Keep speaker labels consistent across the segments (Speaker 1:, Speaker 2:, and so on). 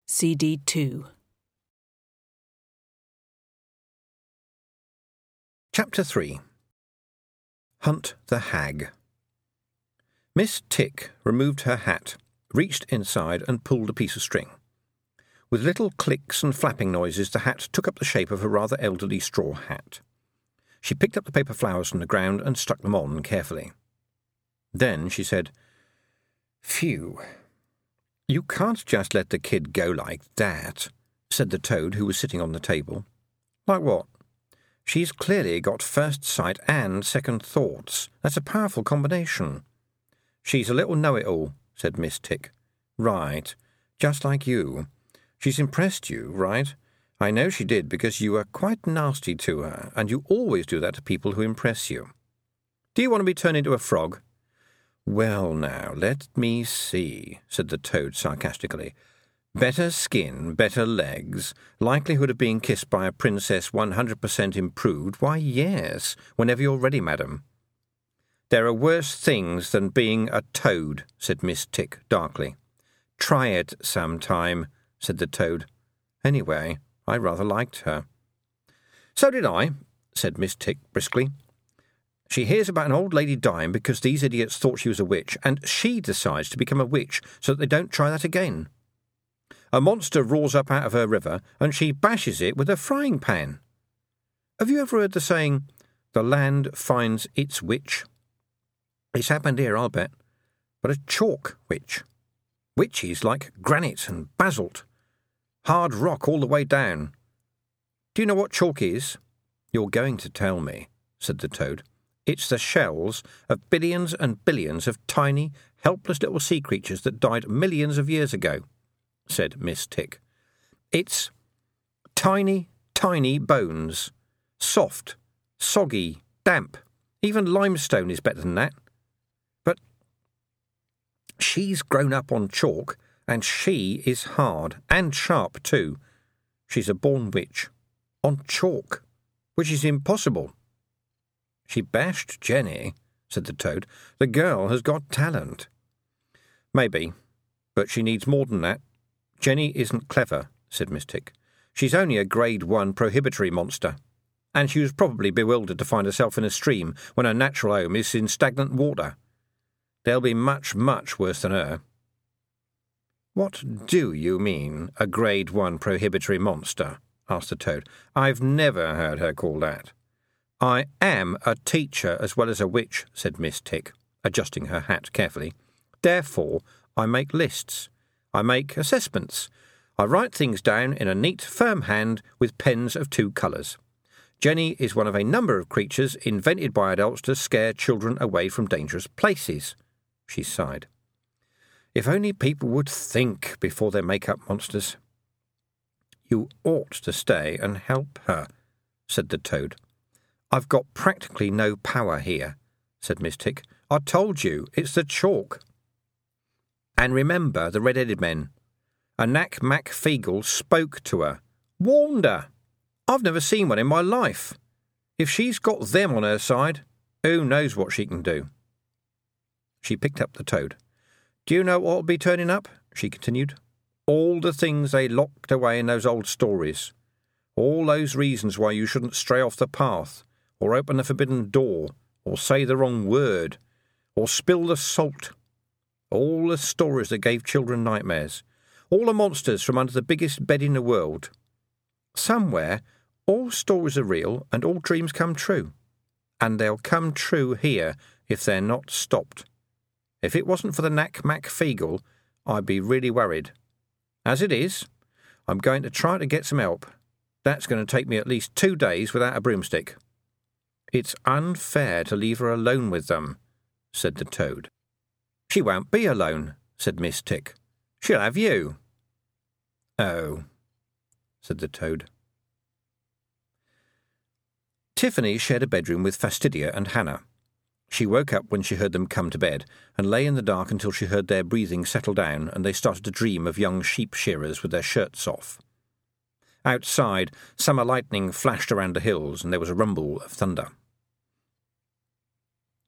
Speaker 1: CD 2.
Speaker 2: Chapter 3. Hunt the Hag. Miss Tick removed her hat, reached inside and pulled a piece of string. With little clicks and flapping noises, the hat took up the shape of a rather elderly straw hat. She picked up the paper flowers from the ground and stuck them on carefully. Then she said, "Phew, you can't just let the kid go like that," said the toad who was sitting on the table. "Like what?" "She's clearly got first sight and second thoughts. That's a powerful combination." "She's a little know-it-all," said Miss Tick. "Right, just like you. She's impressed you, right? I know she did because you were quite nasty to her, and you always do that to people who impress you. Do you want to be turned into a frog?" "Well, now, let me see," said the toad sarcastically. "Better skin, better legs, likelihood of being kissed by a princess 100% improved, why, yes, whenever you're ready, madam." "There are worse things than being a toad," said Miss Tick darkly. "Try it sometime," said the toad. "Anyway, I rather liked her." "So did I," said Miss Tick briskly. "She hears about an old lady dying because these idiots thought she was a witch, and she decides to become a witch so that they don't try that again. A monster roars up out of her river, and she bashes it with a frying pan. Have you ever heard the saying, 'The land finds its witch'? It's happened here, I'll bet. But a chalk witch. Witches like granite and basalt. Hard rock all the way down. Do you know what chalk is?" "You're going to tell me," said the toad. "It's the shells of billions and billions of tiny, helpless little sea creatures that died millions of years ago," said Miss Tick. "It's tiny, tiny bones. Soft, soggy, damp. Even limestone is better than that. But she's grown up on chalk, and she is hard and sharp too. She's a born witch. On chalk, which is impossible." "She bashed Jenny," said the toad. "The girl has got talent." "Maybe, but she needs more than that. Jenny isn't clever," said Miss Tick. "She's only a Grade 1 prohibitory monster, and she was probably bewildered to find herself in a stream when her natural home is in stagnant water. There'll be much, much worse than her." "What do you mean, a Grade 1 prohibitory monster?" asked the toad. "I've never heard her call that." "I am a teacher as well as a witch," said Miss Tick, adjusting her hat carefully. "Therefore, I make lists. I make assessments. I write things down in a neat, firm hand with pens of 2 colours. Jenny is one of a number of creatures invented by adults to scare children away from dangerous places." She sighed. "If only people would think before they make up monsters." "You ought to stay and help her," said the toad. "I've got practically no power here," said Miss Tick. "I told you, it's the chalk. And remember the red-headed men. Anak Mac Feegle spoke to her, warned her. I've never seen one in my life. If she's got them on her side, who knows what she can do?" She picked up the toad. "Do you know what'll be turning up?" she continued. "All the things they locked away in those old stories. All those reasons why you shouldn't stray off the path, or open the forbidden door, or say the wrong word, or spill the salt. All the stories that gave children nightmares. All the monsters from under the biggest bed in the world. Somewhere, all stories are real and all dreams come true. And they'll come true here if they're not stopped. If it wasn't for the Knack Mac Feegle, I'd be really worried. As it is, I'm going to try to get some help. That's going to take me at least 2 days without a broomstick." "It's unfair to leave her alone with them," said the toad. "She won't be alone," said Miss Tick. "She'll have you." "Oh," said the toad. Tiffany shared a bedroom with Fastidia and Hannah. She woke up when she heard them come to bed, and lay in the dark until she heard their breathing settle down and they started to dream of young sheep shearers with their shirts off. Outside, summer lightning flashed around the hills, and there was a rumble of thunder.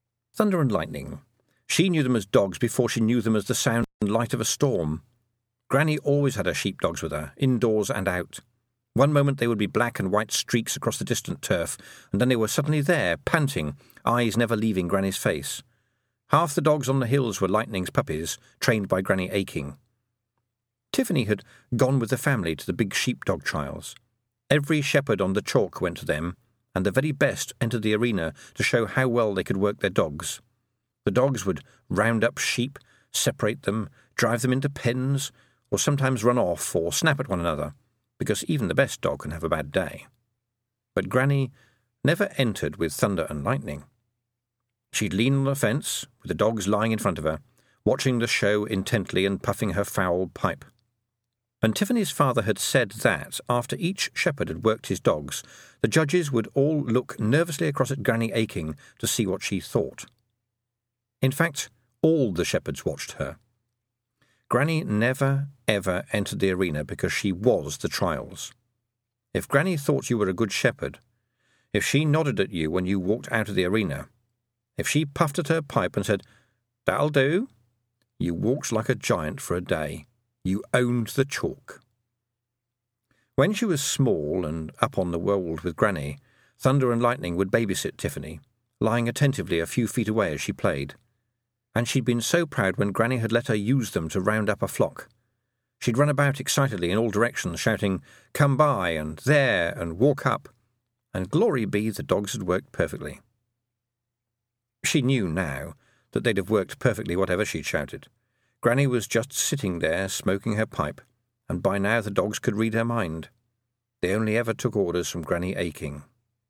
Speaker 2: Thunder and lightning. She knew them as dogs before she knew them as the sound and light of a storm. Granny always had her sheepdogs with her, indoors and out. One moment they would be black and white streaks across the distant turf, and then they were suddenly there, panting, eyes never leaving Granny's face. Half the dogs on the hills were Lightning's puppies, trained by Granny Aching. Tiffany had gone with the family to the big sheepdog trials. Every shepherd on the chalk went to them, and the very best entered the arena to show how well they could work their dogs. The dogs would round up sheep, separate them, drive them into pens, or sometimes run off or snap at one another, because even the best dog can have a bad day. But Granny never entered with thunder and lightning. She'd lean on the fence, with the dogs lying in front of her, watching the show intently and puffing her foul pipe. And Tiffany's father had said that, after each shepherd had worked his dogs, the judges would all look nervously across at Granny Aching to see what she thought. In fact, all the shepherds watched her. Granny never, ever entered the arena because she was the trials. If Granny thought you were a good shepherd, if she nodded at you when you walked out of the arena, if she puffed at her pipe and said, "That'll do," you walked like a giant for a day. You owned the chalk. When she was small and up on the wold with Granny, Thunder and Lightning would babysit Tiffany, lying attentively a few feet away as she played. And she'd been so proud when Granny had let her use them to round up a flock. She'd run about excitedly in all directions, shouting, "Come by," and "There," and "Walk up." And glory be, the dogs had worked perfectly. She knew now that they'd have worked perfectly whatever she'd shouted. Granny was just sitting there smoking her pipe, and by now the dogs could read her mind. They only ever took orders from Granny Aching.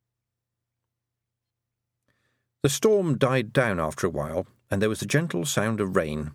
Speaker 2: The storm died down after a while, and there was the gentle sound of rain.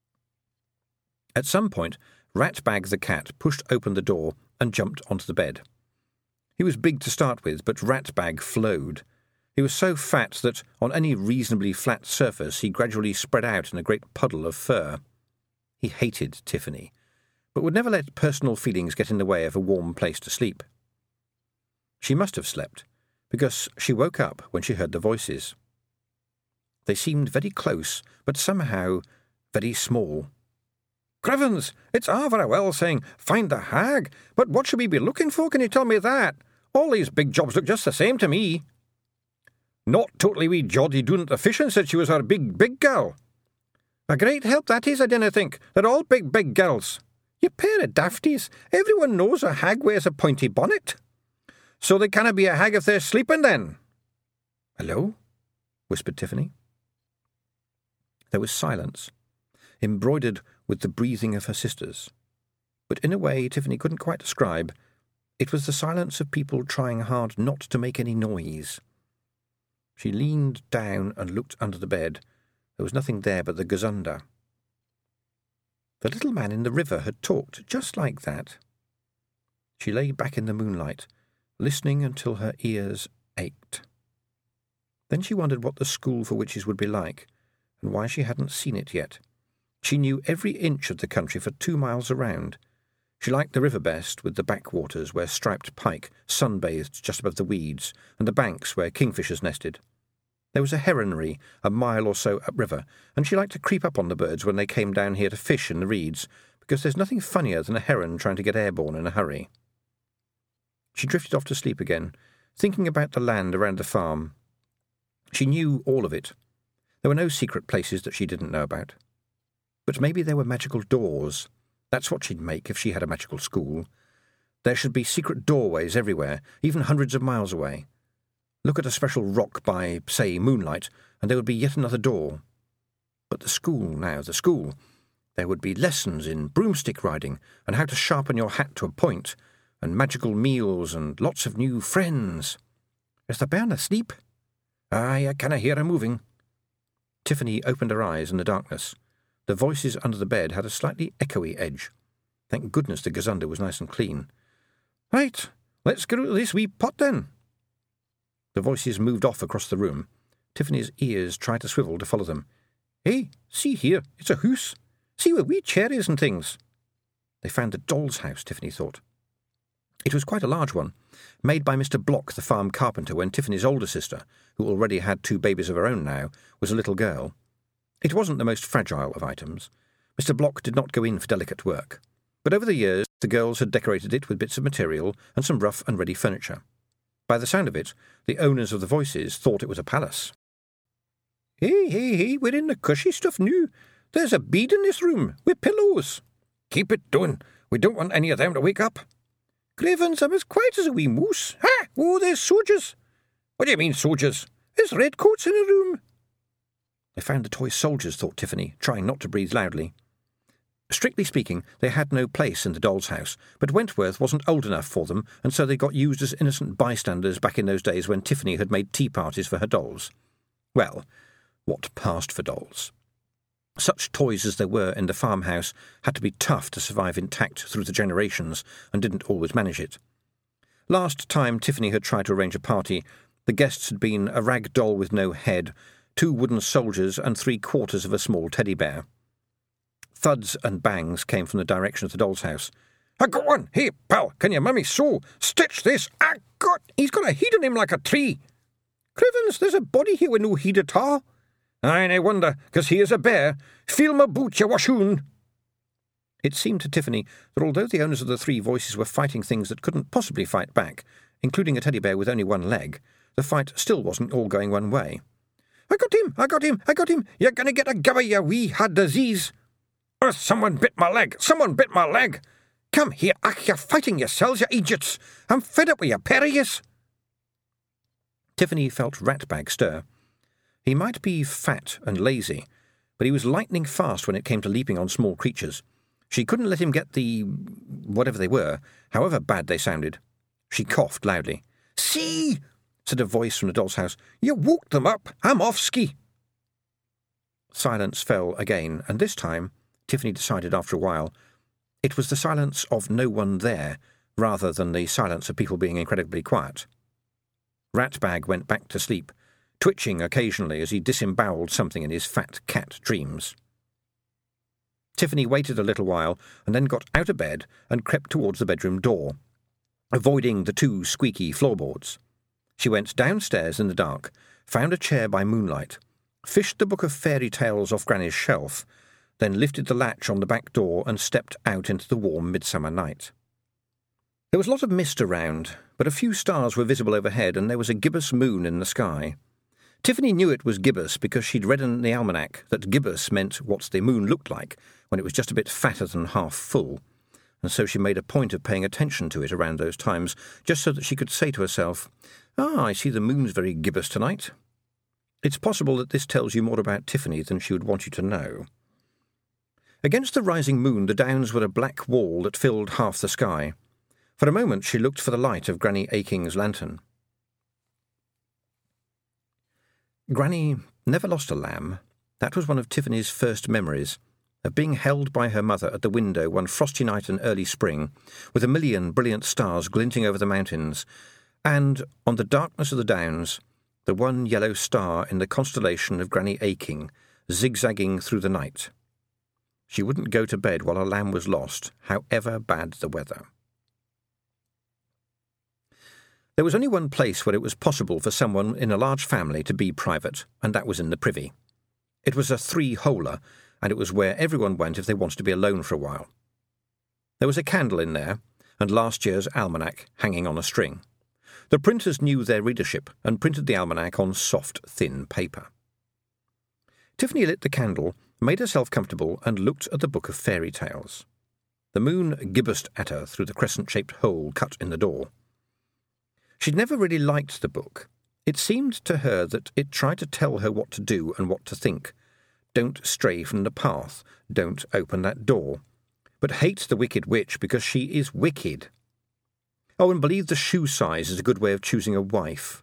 Speaker 2: At some point, Ratbag the cat pushed open the door and jumped onto the bed. He was big to start with, but Ratbag flowed. He was so fat that, on any reasonably flat surface, he gradually spread out in a great puddle of fur. He hated Tiffany, but would never let personal feelings get in the way of a warm place to sleep. She must have slept, because she woke up when she heard the voices. They seemed very close, but somehow very small. "Crivens, it's all very well saying, 'Find the hag,' but what should we be looking for, can you tell me that? All these big jobs look just the same to me." "Not totally wee Geordie doon at the fishing said she was our big gal." "A great help that is, I dinna think. They're all big gals." "You pair of dafties. Everyone knows a hag wears a pointy bonnet." "So they canna be a hag if they're sleeping, then." "Hello?" whispered Tiffany. There was silence, embroidered with the breathing of her sisters. But in a way Tiffany couldn't quite describe. It was the silence of people trying hard not to make any noise. She leaned down and looked under the bed. There was nothing there but the gazunder. The little man in the river had talked just like that. She lay back in the moonlight, listening until her ears ached. Then she wondered what the school for witches would be like, and why she hadn't seen it yet. She knew every inch of the country for 2 miles around. She liked the river best, with the backwaters where striped pike sunbathed just above the weeds, and the banks where kingfishers nested. There was a heronry a mile or so upriver, and she liked to creep up on the birds when they came down here to fish in the reeds, because there's nothing funnier than a heron trying to get airborne in a hurry. She drifted off to sleep again, thinking about the land around the farm. She knew all of it. There were no secret places that she didn't know about. But maybe there were magical doors. That's what she'd make if she had a magical school. There should be secret doorways everywhere, even hundreds of miles away. Look at a special rock by, say, moonlight, and there would be yet another door. But the school now, the school. There would be lessons in broomstick riding, and how to sharpen your hat to a point, and magical meals, and lots of new friends. Is the bairn asleep? Aye, I canna hear her moving. Tiffany opened her eyes in the darkness. The voices under the bed had a slightly echoey edge. Thank goodness the gazunder was nice and clean. "Right, let's get out of this wee pot, then." The voices moved off across the room. Tiffany's ears tried to swivel to follow them. "Hey, see here, it's a hoose. See with wee cherries and things." They found the doll's house, Tiffany thought. It was quite a large one, made by Mr. Block, the farm carpenter, when Tiffany's older sister, who already had 2 babies of her own now, was a little girl. It wasn't the most fragile of items. Mr. Block did not go in for delicate work. but over the years the girls had decorated it with bits of material and some rough and ready furniture. By the sound of it, the owners of the voices thought it was a palace. Hey, we're in the cushy stuff now. There's a bed in this room, with pillows. Keep it down. We don't want any of them to wake up. Cravens, I'm as quiet as a wee moose. Ha! Oh, there's soldiers. What do you mean, soldiers? There's redcoats in the room. They found the toy soldiers, thought Tiffany, trying not to breathe loudly. Strictly speaking, they had no place in the doll's house, but Wentworth wasn't old enough for them, and so they got used as innocent bystanders back in those days when Tiffany had made tea parties for her dolls. Well, what passed for dolls? Such toys as there were in the farmhouse had to be tough to survive intact through the generations, and didn't always manage it. Last time Tiffany had tried to arrange a party, the guests had been a rag doll with no head, 2 wooden soldiers, and 3/4 of a small teddy bear. Thuds and bangs came from the direction of the doll's house. I got one! Hey, pal, can your mummy sew? Stitch this! He's got a head on him like a tree! Crivens, there's a body here with no head at all. Aye, no wonder, 'cause he is a bear. Feel my boot, you washoon! It seemed to Tiffany that although the owners of the 3 voices were fighting things that couldn't possibly fight back, including a teddy bear with only 1 leg, the fight still wasn't all going one way. I got him! You're going to get a gubber, you wee had disease! Oh, someone bit my leg! Come here, you're fighting yourselves, you idiots! I'm fed up with you, pair of yous! Tiffany felt Ratbag stir. He might be fat and lazy, but he was lightning fast when it came to leaping on small creatures. She couldn't let him get the whatever they were, however bad they sounded. She coughed loudly. See, said a voice from the doll's house. You woke them up. I'm off ski. Silence fell again, and this time, Tiffany decided after a while, it was the silence of no one there, rather than the silence of people being incredibly quiet. Ratbag went back to sleep, twitching occasionally as he disemboweled something in his fat cat dreams. Tiffany waited a little while and then got out of bed and crept towards the bedroom door, avoiding the 2 squeaky floorboards. She went downstairs in the dark, found a chair by moonlight, fished the book of fairy tales off Granny's shelf, then lifted the latch on the back door and stepped out into the warm midsummer night. There was a lot of mist around, but a few stars were visible overhead, and there was a gibbous moon in the sky. Tiffany knew it was gibbous because she'd read in the almanac that gibbous meant what the moon looked like when it was just a bit fatter than half full, and so she made a point of paying attention to it around those times, just so that she could say to herself, I see the moon's very gibbous tonight. It's possible that this tells you more about Tiffany than she would want you to know. Against the rising moon the downs were a black wall that filled half the sky. For a moment she looked for the light of Granny Aking's lantern. Granny never lost a lamb. That was one of Tiffany's first memories, of being held by her mother at the window one frosty night in early spring, with a million brilliant stars glinting over the mountains, and, on the darkness of the downs, the one yellow star in the constellation of Granny Aking, zigzagging through the night. She wouldn't go to bed while her lamb was lost, however bad the weather. There was only one place where it was possible for someone in a large family to be private, and that was in the privy. It was a 3-holer, and it was where everyone went if they wanted to be alone for a while. There was a candle in there, and last year's almanac hanging on a string. The printers knew their readership and printed the almanac on soft, thin paper. Tiffany lit the candle, made herself comfortable, and looked at the book of fairy tales. The moon gibbosed at her through the crescent-shaped hole cut in the door. She'd never really liked the book. It seemed to her that it tried to tell her what to do and what to think. Don't stray from the path. Don't open that door. But hate the wicked witch because she is wicked. Oh, and believe the shoe size is a good way of choosing a wife.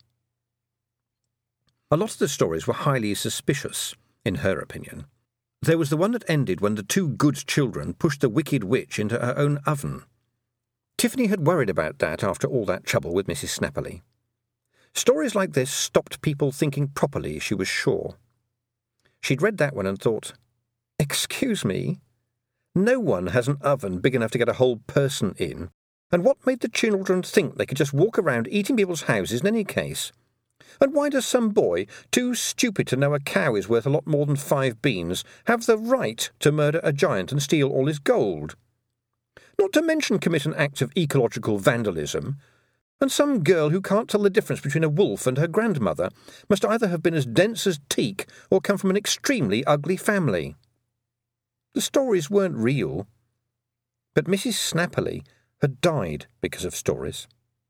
Speaker 2: A lot of the stories were highly suspicious, in her opinion. There was the one that ended when the 2 good children pushed the wicked witch into her own oven. Tiffany had worried about that after all that trouble with Mrs. Snapperly. Stories like this stopped people thinking properly, she was sure. She'd read that one and thought, excuse me? No one has an oven big enough to get a whole person in, and what made the children think they could just walk around eating people's houses in any case? And why does some boy, too stupid to know a cow is worth a lot more than 5 beans, have the right to murder a giant and steal all his gold? Not to mention commit an act of ecological vandalism. And some girl who can't tell the difference between a wolf and her grandmother must either have been as dense as teak or come from an extremely ugly family. The stories weren't real, but Mrs. Snapperly had died because of stories.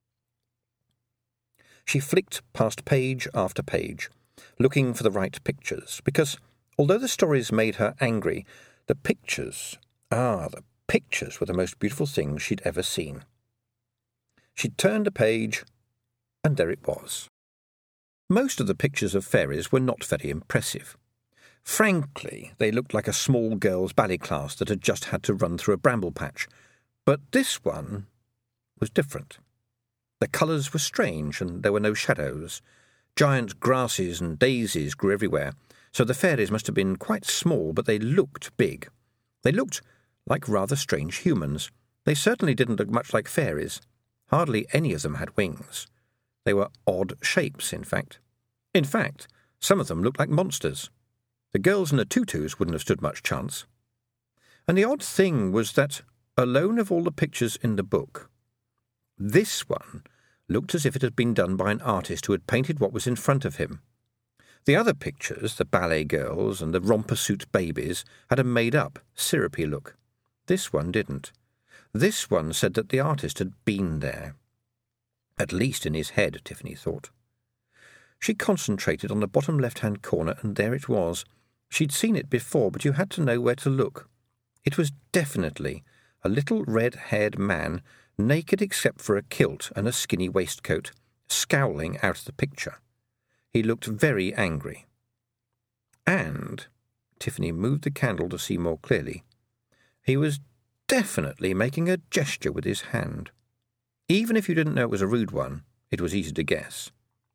Speaker 2: She flicked past page after page, looking for the right pictures, because although the stories made her angry, the pictures were the most beautiful things she'd ever seen. She turned a page, and there it was. Most of the pictures of fairies were not very impressive. Frankly, they looked like a small girl's ballet class that had just had to run through a bramble patch. But this one was different. The colours were strange, and there were no shadows. Giant grasses and daisies grew everywhere, so the fairies must have been quite small, but they looked big. They looked like rather strange humans. They certainly didn't look much like fairies. Hardly any of them had wings. They were odd shapes, in fact. In fact, some of them looked like monsters. The girls in the tutus wouldn't have stood much chance. And the odd thing was that, alone of all the pictures in the book, this one looked as if it had been done by an artist who had painted what was in front of him. The other pictures, the ballet girls and the romper-suit babies, had a made-up, syrupy look. This one didn't. This one said that the artist had been there. At least in his head, Tiffany thought. She concentrated on the bottom left-hand corner, and there it was. She'd seen it before, but you had to know where to look. It was definitely a little red-haired man, naked except for a kilt and a skinny waistcoat, scowling out of the picture. He looked very angry. And, Tiffany moved the candle to see more clearly, he was definitely making a gesture with his hand. Even if you didn't know it was a rude one, it was easy to guess.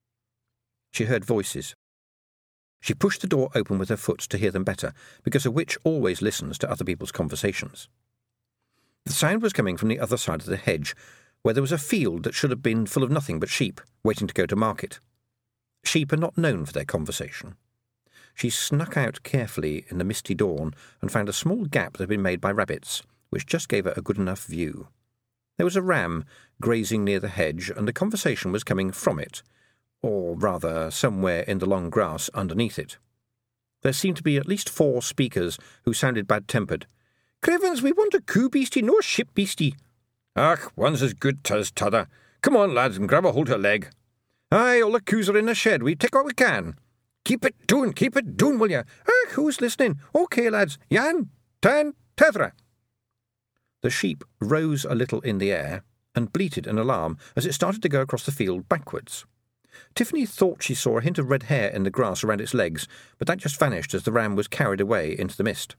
Speaker 2: She heard voices. She pushed the door open with her foot to hear them better, because a witch always listens to other people's conversations. The sound was coming from the other side of the hedge, where there was a field that should have been full of nothing but sheep, waiting to go to market. Sheep are not known for their conversation. She snuck out carefully in the misty dawn and found a small gap that had been made by rabbits, which just gave her a good enough view. There was a ram grazing near the hedge, and the conversation was coming from it, or rather somewhere in the long grass underneath it. There seemed to be at least 4 speakers who sounded bad-tempered. "Crevens, we want a coo beastie, no a ship beastie." "Ach, one's as good as t'other. Come on, lads, and grab a hold of her leg." "Aye, all the coos are in the shed. We take what we can." Keep it doon, will you? Ach, who's listening? OK, lads. Jan, 10, tethra." The sheep rose a little in the air and bleated in alarm as it started to go across the field backwards. Tiffany thought she saw a hint of red hair in the grass around its legs, but that just vanished as the ram was carried away into the mist.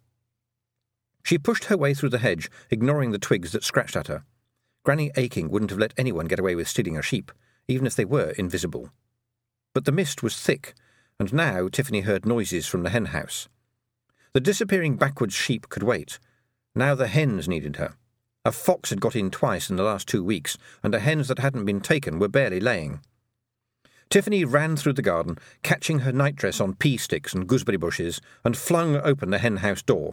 Speaker 2: She pushed her way through the hedge, ignoring the twigs that scratched at her. Granny Aching wouldn't have let anyone get away with stealing her sheep, even if they were invisible. But the mist was thick, and now Tiffany heard noises from the hen house. The disappearing backwards sheep could wait. Now the hens needed her. A fox had got in twice in the last 2 weeks, and the hens that hadn't been taken were barely laying. Tiffany ran through the garden, catching her nightdress on pea sticks and gooseberry bushes, and flung open the hen house door.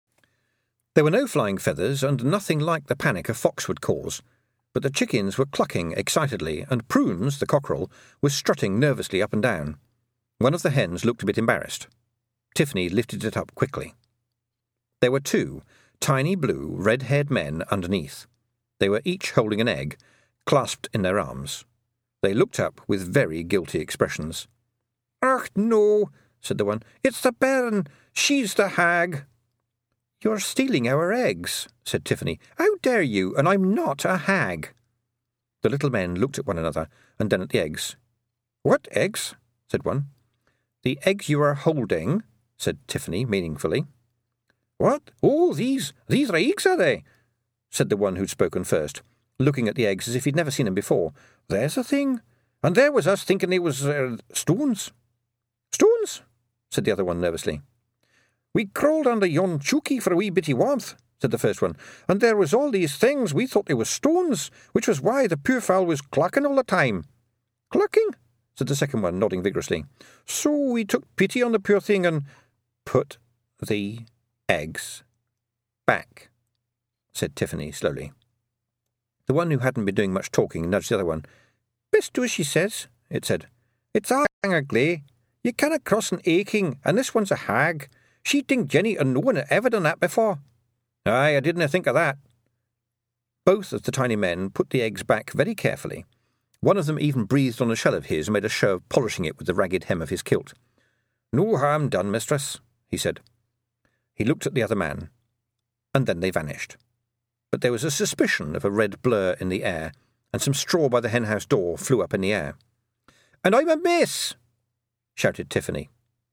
Speaker 2: There were no flying feathers, and nothing like the panic a fox would cause, but the chickens were clucking excitedly, and Prunes, the cockerel, was strutting nervously up and down. One of the hens looked a bit embarrassed. Tiffany lifted it up quickly. There were 2 tiny blue, red-haired men underneath. They were each holding an egg, clasped in their arms. They looked up with very guilty expressions. "Ach, no," said the one. "It's the bairn. She's the hag." "You're stealing our eggs," said Tiffany. "How dare you? And I'm not a hag." The little men looked at one another, and then at the eggs. "What eggs?" said one. "The eggs you are holding," said Tiffany meaningfully. "What? Oh, these are eggs, are they?" said the one who'd spoken first, looking at the eggs as if he'd never seen them before. "There's a thing. And there was us thinking they was stones." "Stones?" said the other one nervously. "We crawled under yon chooky for a wee bitty warmth," said the first one, "and there was all these things we thought they was stones, which was why the poor fowl was clucking all the time." "Clucking?" said the second one, nodding vigorously. "So we took pity on the poor thing and put the eggs back," said Tiffany slowly. The one who hadn't been doing much talking nudged the other one. "Best do as she says," it said. "It's a ugly. You canna cross an aching, and this one's a hag. She'd think Jenny and no one had ever done that before." "Aye, I didn't think of that." Both of the tiny men put the eggs back very carefully. One of them even breathed on a shell of his and made a show of polishing it with the ragged hem of his kilt. "No harm done, mistress," he said. He looked at the other man, and then they vanished. But there was a suspicion of a red blur in the air, and some straw by the henhouse door flew up in the air. "And I'm a miss!" shouted Tiffany.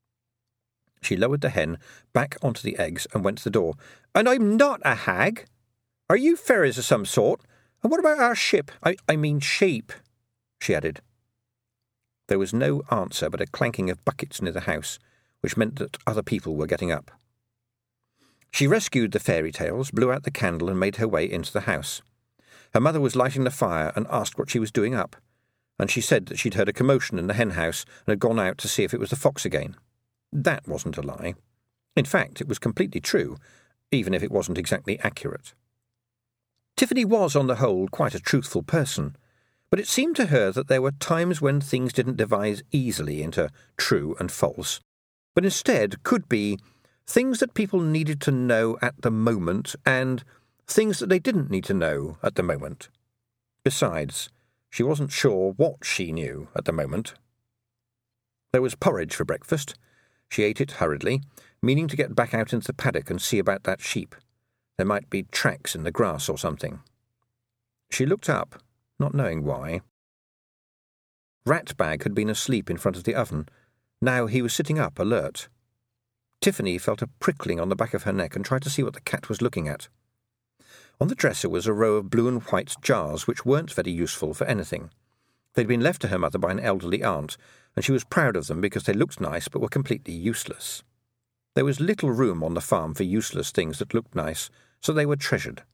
Speaker 2: She lowered the hen back onto the eggs and went to the door. "And I'm not a hag! Are you fairies of some sort? And what about our ship? I mean sheep," she added. There was no answer but a clanking of buckets near the house, which meant that other people were getting up. She rescued the fairy tales, blew out the candle and made her way into the house. Her mother was lighting the fire and asked what she was doing up, and she said that she'd heard a commotion in the henhouse and had gone out to see if it was the fox again. That wasn't a lie. In fact, it was completely true, even if it wasn't exactly accurate. Tiffany was, on the whole, quite a truthful person, but it seemed to her that there were times when things didn't divide easily into true and false, but instead could be things that people needed to know at the moment and things that they didn't need to know at the moment. Besides, she wasn't sure what she knew at the moment. There was porridge for breakfast. She ate it hurriedly, meaning to get back out into the paddock and see about that sheep. There might be tracks in the grass or something. She looked up, not knowing why. Ratbag had been asleep in front of the oven. Now he was sitting up, alert. Tiffany felt a prickling on the back of her neck and tried to see what the cat was looking at. On the dresser was a row of blue and white jars which weren't very useful for anything. They'd been left to her mother by an elderly aunt, and she was proud of them because they looked nice but were completely useless. There was little room on the farm for useless things that looked nice, so they were treasured.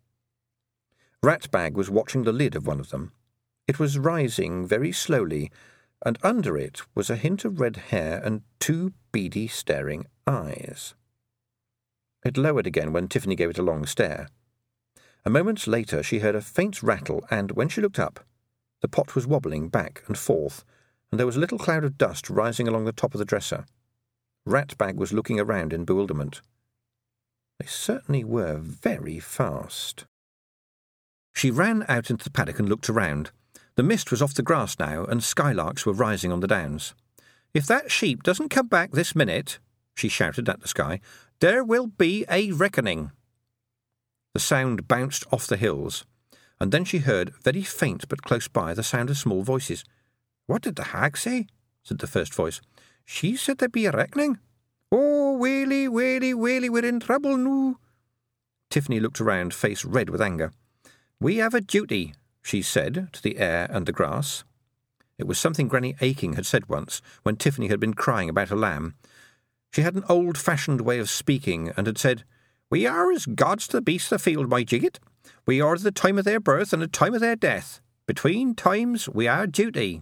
Speaker 2: Ratbag was watching the lid of one of them. It was rising very slowly, and under it was a hint of red hair and two beady, staring eyes. It lowered again when Tiffany gave it a long stare. A moment later she heard a faint rattle, and when she looked up, the pot was wobbling back and forth, and there was a little cloud of dust rising along the top of the dresser. Ratbag was looking around in bewilderment. They certainly were very fast. She ran out into the paddock and looked around. The mist was off the grass now, and skylarks were rising on the downs. "If that sheep doesn't come back this minute," she shouted at the sky, "there will be a reckoning." The sound bounced off the hills, and then she heard, very faint but close by, the sound of small voices. "What did the hag say?" said the first voice. "She said there'd be a reckoning. Oh, Whaley, Whaley, Whaley, we're in trouble noo." Tiffany looked around, face red with anger. "We have a duty," she said to the air and the grass. It was something Granny Aching had said once, when Tiffany had been crying about a lamb. She had an old-fashioned way of speaking, and had said, "We are as gods to the beasts of the field, my jigget. We are the time of their birth and the time of their death. Between times we are duty."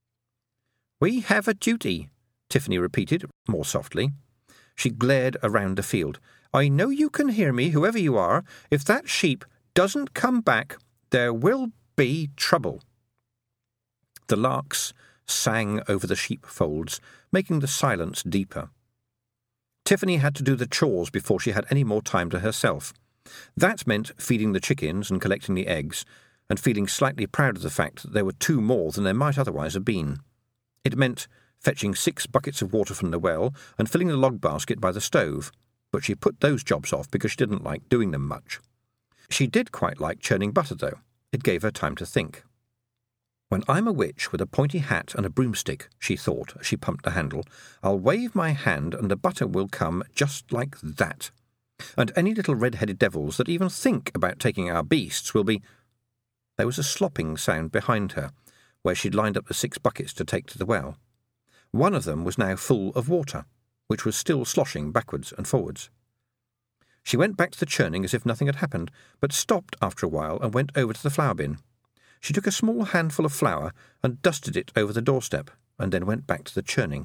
Speaker 2: "We have a duty," Tiffany repeated, more softly. She glared around the field. "I know you can hear me, whoever you are. If that sheep doesn't come back, there will be trouble." The larks sang over the sheepfolds, making the silence deeper. Tiffany had to do the chores before she had any more time to herself. That meant feeding the chickens and collecting the eggs, and feeling slightly proud of the fact that there were 2 more than there might otherwise have been. It meant fetching 6 buckets of water from the well and filling the log basket by the stove, but she put those jobs off because she didn't like doing them much. She did quite like churning butter, though. It gave her time to think. "When I'm a witch with a pointy hat and a broomstick," she thought as she pumped the handle, "I'll wave my hand and the butter will come just like that. And any little red-headed devils that even think about taking our beasts will be—" There was a slopping sound behind her, where she'd lined up the 6 buckets to take to the well. One of them was now full of water, which was still sloshing backwards and forwards. She went back to the churning as if nothing had happened, but stopped after a while and went over to the flour bin. She took a small handful of flour and dusted it over the doorstep, and then went back to the churning.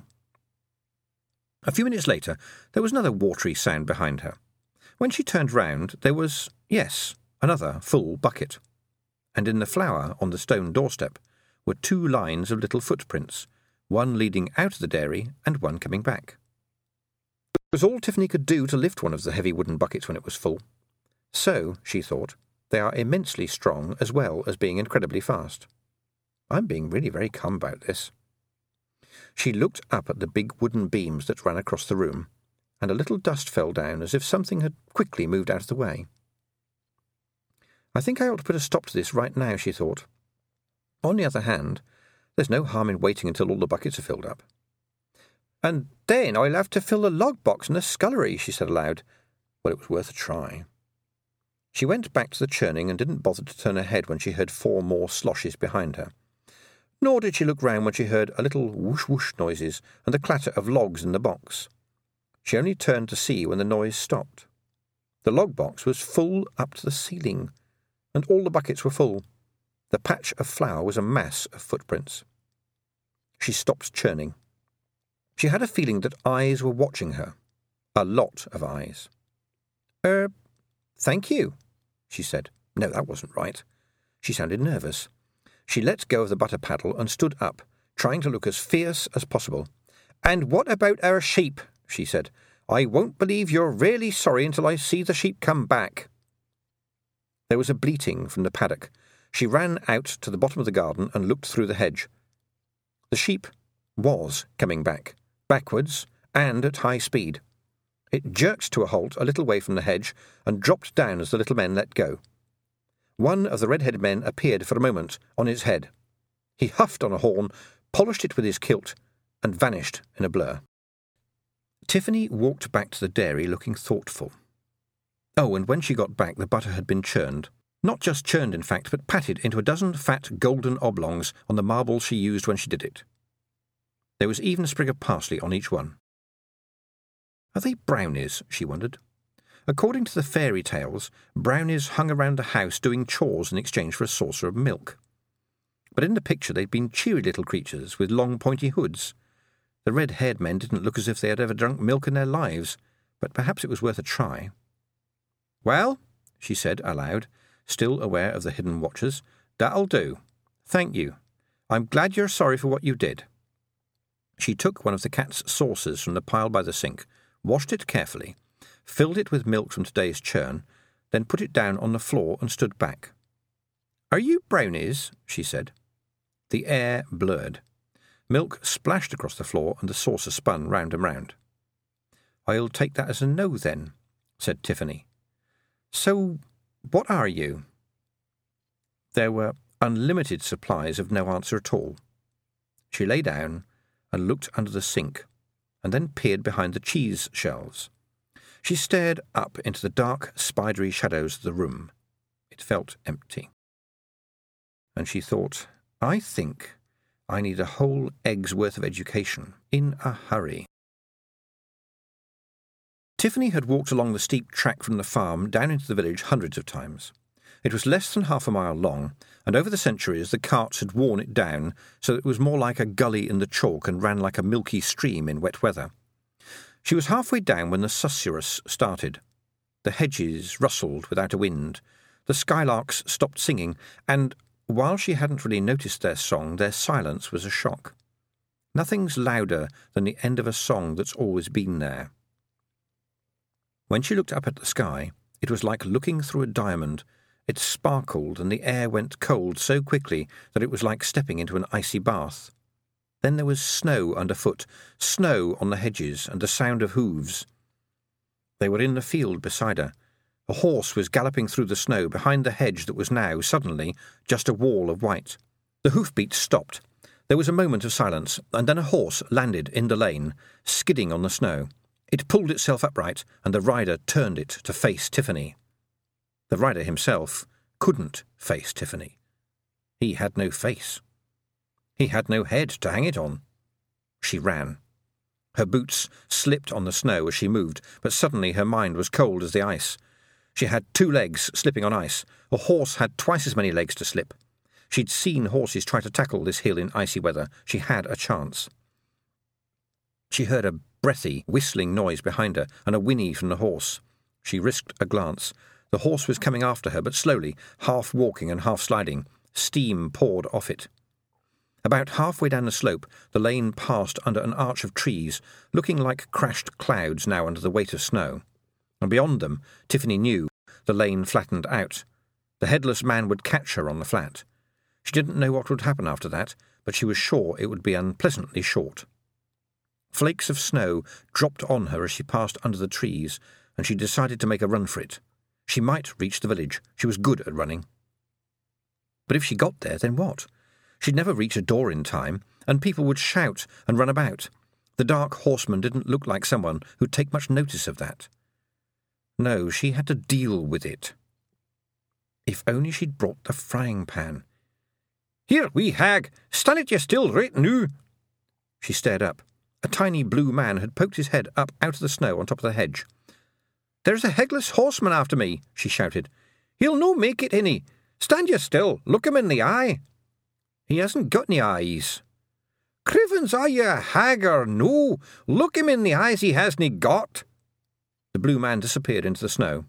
Speaker 2: A few minutes later, there was another watery sound behind her. When she turned round, there was, yes, another full bucket, and in the flour on the stone doorstep were 2 lines of little footprints, one leading out of the dairy and one coming back. It was all Tiffany could do to lift one of the heavy wooden buckets when it was full. So, she thought, they are immensely strong as well as being incredibly fast. I'm being really very calm about this. She looked up at the big wooden beams that ran across the room, and a little dust fell down as if something had quickly moved out of the way. I think I ought to put a stop to this right now, she thought. On the other hand, there's no harm in waiting until all the buckets are filled up. And then I'll have to fill the log box and the scullery, she said aloud. Well, it was worth a try. She went back to the churning and didn't bother to turn her head when she heard 4 more sloshes behind her. Nor did she look round when she heard a little whoosh-whoosh noises and the clatter of logs in the box. She only turned to see when the noise stopped. The log box was full up to the ceiling, and all the buckets were full. The patch of flour was a mass of footprints. She stopped churning. She had a feeling that eyes were watching her. A lot of eyes. Thank you, she said. No, that wasn't right. She sounded nervous. She let go of the butter paddle and stood up, trying to look as fierce as possible. And what about our sheep? She said. I won't believe you're really sorry until I see the sheep come back. There was a bleating from the paddock. She ran out to the bottom of the garden and looked through the hedge. The sheep was coming back, backwards and at high speed. It jerked to a halt a little way from the hedge and dropped down as the little men let go. One of the red-headed men appeared for a moment on its head. He huffed on a horn, polished it with his kilt, and vanished in a blur. Tiffany walked back to the dairy looking thoughtful. Oh, and when she got back, the butter had been churned. Not just churned, in fact, but patted into a dozen fat golden oblongs on the marble she used when she did it. There was even a sprig of parsley on each one. Are they brownies? She wondered. According to the fairy tales, brownies hung around the house doing chores in exchange for a saucer of milk. But in the picture they'd been cheery little creatures with long pointy hoods. The red-haired men didn't look as if they had ever drunk milk in their lives, but perhaps it was worth a try. Well, she said aloud, still aware of the hidden watchers, that'll do. Thank you. I'm glad you're sorry for what you did. She took one of the cat's saucers from the pile by the sink, washed it carefully, filled it with milk from today's churn, then put it down on the floor and stood back. Are you brownies? She said. The air blurred. Milk splashed across the floor and the saucer spun round and round. I'll take that as a no, then, said Tiffany. So, what are you? There were unlimited supplies of no answer at all. She lay down and looked under the sink, and then peered behind the cheese shelves. She stared up into the dark, spidery shadows of the room. It felt empty. And she thought, I think I need a whole egg's worth of education, in a hurry. Tiffany had walked along the steep track from the farm down into the village hundreds of times. It was less than half a mile long, and over the centuries the carts had worn it down so that it was more like a gully in the chalk and ran like a milky stream in wet weather. She was halfway down when the susurrus started. The hedges rustled without a wind. The skylarks stopped singing, and while she hadn't really noticed their song, their silence was a shock. Nothing's louder than the end of a song that's always been there. When she looked up at the sky, it was like looking through a diamond. It sparkled, and the air went cold so quickly that it was like stepping into an icy bath. Then there was snow underfoot, snow on the hedges, and the sound of hooves. They were in the field beside her. A horse was galloping through the snow behind the hedge that was now, suddenly, just a wall of white. The hoofbeats stopped. There was a moment of silence, and then a horse landed in the lane, skidding on the snow. It pulled itself upright, and the rider turned it to face Tiffany. The rider himself couldn't face Tiffany. He had no face. He had no head to hang it on. She ran. Her boots slipped on the snow as she moved, but suddenly her mind was cold as the ice. She had 2 legs slipping on ice. A horse had twice as many legs to slip. She'd seen horses try to tackle this hill in icy weather. She had a chance. She heard a breathy, whistling noise behind her and a whinny from the horse. She risked a glance. The horse was coming after her, but slowly, half walking and half sliding. Steam poured off it. About halfway down the slope, the lane passed under an arch of trees, looking like crashed clouds now under the weight of snow. And beyond them, Tiffany knew, the lane flattened out. The headless man would catch her on the flat. She didn't know what would happen after that, but she was sure it would be unpleasantly short. Flakes of snow dropped on her as she passed under the trees, and she decided to make a run for it. She might reach the village. She was good at running. But if she got there, then what? She'd never reach a door in time, and people would shout and run about. The dark horseman didn't look like someone who'd take much notice of that. No, she had to deal with it. If only she'd brought the frying pan. "Here, wee hag, stand it ye still right noo." She stared up. A tiny blue man had poked his head up out of the snow on top of the hedge. "There's a headless horseman after me," she shouted. "He'll no make it any. Stand ye still, look him in the eye." "He hasn't got any eyes." "Crivens, are ye a hag or no? Look him in the eyes he hasn't got." The blue man disappeared into the snow.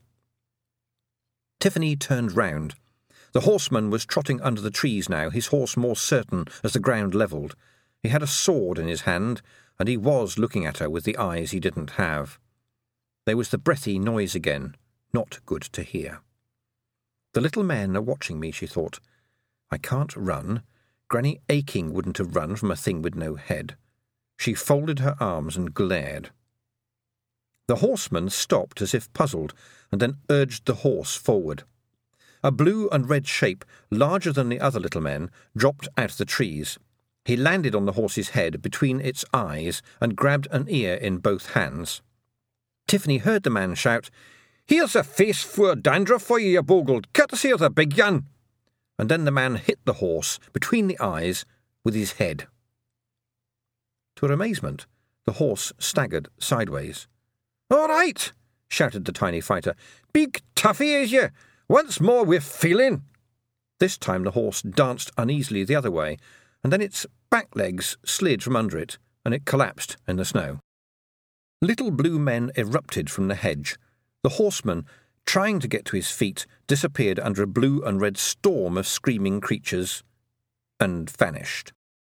Speaker 2: Tiffany turned round. The horseman was trotting under the trees now, his horse more certain as the ground levelled. He had a sword in his hand, and he was looking at her with the eyes he didn't have. There was the breathy noise again, not good to hear. The little men are watching me, she thought. I can't run. Granny Aching wouldn't have run from a thing with no head. She folded her arms and glared. The horseman stopped as if puzzled, and then urged the horse forward. A blue and red shape, larger than the other little men, dropped out of the trees. He landed on the horse's head between its eyes and grabbed an ear in both hands. Tiffany heard the man shout, "Here's a face full dandruff for you bogled, courtesy of the big yan." And then the man hit the horse between the eyes with his head. To her amazement, the horse staggered sideways. "All right," shouted the tiny fighter. "Big toughie is you. Once more we're feeling." This time the horse danced uneasily the other way, and then its back legs slid from under it, and it collapsed in the snow. Little blue men erupted from the hedge. The horseman, trying to get to his feet, disappeared under a blue and red storm of screaming creatures, and vanished.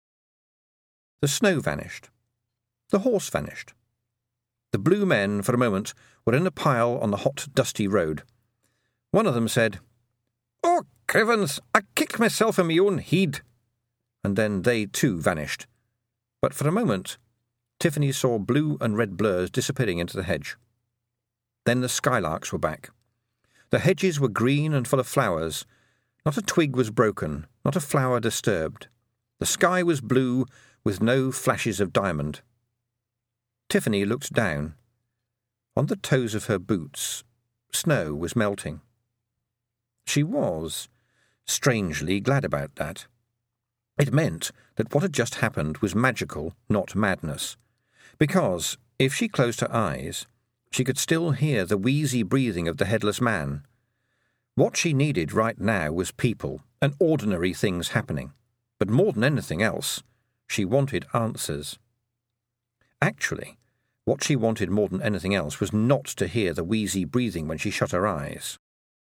Speaker 2: The snow vanished. The horse vanished. The blue men, for a moment, were in a pile on the hot, dusty road. One of them said, "Oh, Crivens, I kicked myself in my own head." And then they too vanished. But for a moment, Tiffany saw blue and red blurs disappearing into the hedge. Then the skylarks were back. The hedges were green and full of flowers. Not a twig was broken, not a flower disturbed. The sky was blue, with no flashes of diamond. Tiffany looked down. On the toes of her boots, snow was melting. She was strangely glad about that. It meant that what had just happened was magical, not madness. Because, if she closed her eyes, she could still hear the wheezy breathing of the headless man. What she needed right now was people and ordinary things happening. But more than anything else, she wanted answers. Actually, what she wanted more than anything else was not to hear the wheezy breathing when she shut her eyes.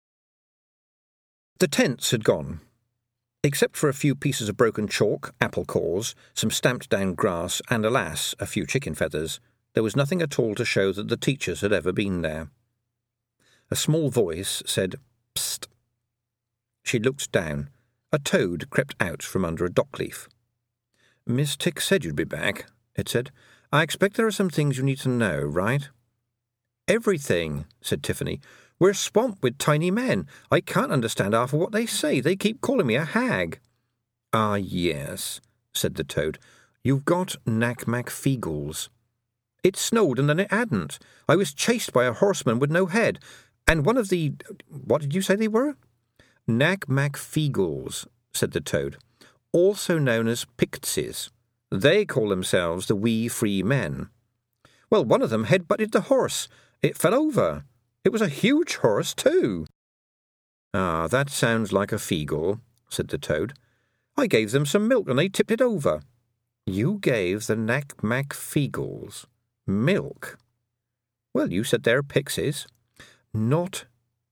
Speaker 2: The tents had gone. Except for a few pieces of broken chalk, apple cores, some stamped-down grass, and, alas, a few chicken feathers, there was nothing at all to show that the teachers had ever been there. A small voice said, "Psst." She looked down. A toad crept out from under a dock leaf. "Miss Tick said you'd be back," it said. "I expect there are some things you need to know, right?" "Everything," said Tiffany. "We're swamped with tiny men. I can't understand half of what they say. They keep calling me a hag." "Ah, yes," said the toad. "You've got Knack-Mack-Feegles." "It snowed and then it hadn't. I was chased by a horseman with no head, and one of the— what did you say they were?" "Knack-Mack-Feegles," said the toad, "also known as Pixies. They call themselves the Wee Free Men. Well, one of them head-butted the horse. It fell over. It was a huge horse, too." "Ah, that sounds like a Feegle," said the toad. "I gave them some milk and they tipped it over." "You gave the Knack-Mack-Feegles milk?" "Well, you said they're pixies." "Not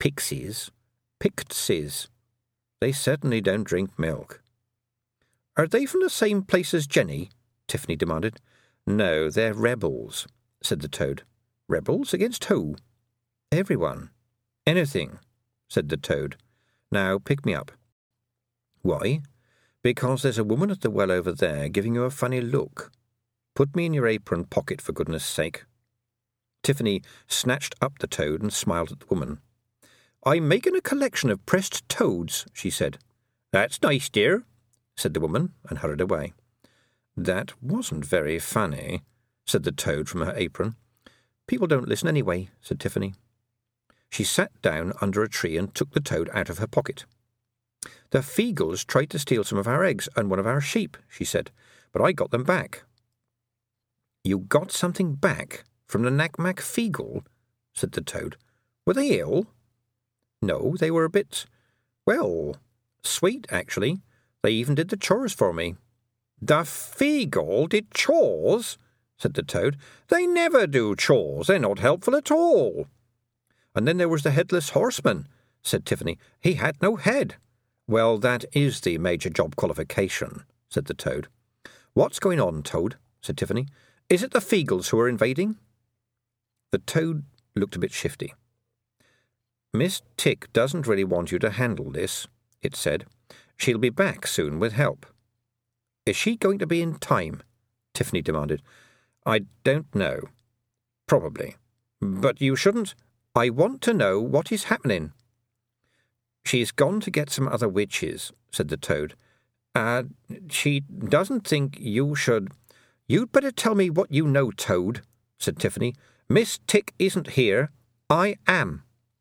Speaker 2: pixies. Pixies. They certainly don't drink milk. Are they from the same place as Jenny? Tiffany demanded. No, they're rebels, said the toad. Rebels? Against who? Everyone. Anything, said the toad. Now pick me up. Why? Because there's a woman at the well over there giving you a funny look. Put me in your apron pocket, for goodness sake. Tiffany snatched up the toad and smiled at the woman. I'm making a collection of pressed toads, she said. That's nice, dear, said the woman, and hurried away. That wasn't very funny, said the toad from her apron. People don't listen anyway, said Tiffany. She sat down under a tree and took the toad out of her pocket. The Feagles tried to steal some of our eggs and one of our sheep, she said, but I got them back. You got something back from the Nakmak Feagle? Said the toad. Were they ill? No, they were a bit, well, sweet, actually. They even did the chores for me. The Feagle did chores? Said the toad. They never do chores. They're not helpful at all. And then there was the headless horseman, said Tiffany. He had no head. Well, that is the major job qualification, said the toad. What's going on, Toad? Said Tiffany. Is it the Feagles who are invading? The toad looked a bit shifty. Miss Tick doesn't really want you to handle this, it said. She'll be back soon with help. Is she going to be in time? Tiffany demanded. I don't know. Probably. But you shouldn't. I want to know what is happening. She's gone to get some other witches, said the toad. She doesn't think you should. You'd better tell me what you know, Toad, said Tiffany. Miss Tick isn't here. I am.